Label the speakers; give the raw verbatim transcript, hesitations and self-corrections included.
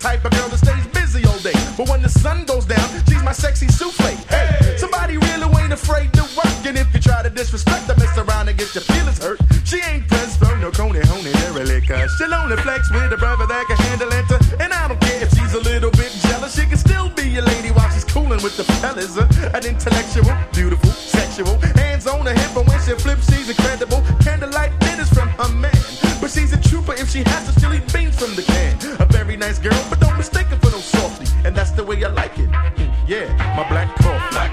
Speaker 1: type of girl that stays busy all day. But when the sun goes down, she's my sexy souffle. Hey, somebody really ain't afraid to work. And if you try to disrespect her, mess around and get your feelings hurt. She ain't pressed from no coney, honey, really, cause she'll only flex with a brother that can handle it. And I don't care if she's a little bit jealous, she can still be a lady while she's cooling with the fellas. Uh, an intellectual, beautiful, sexual, hands on her hip, and when she flips, she's incredible. Candlelight dinners from her man, but she's a trooper if she has to still eat beans from the can. A very nice girl, but don't mistake her for no softy, and that's the way I like it. Yeah, my black coffee.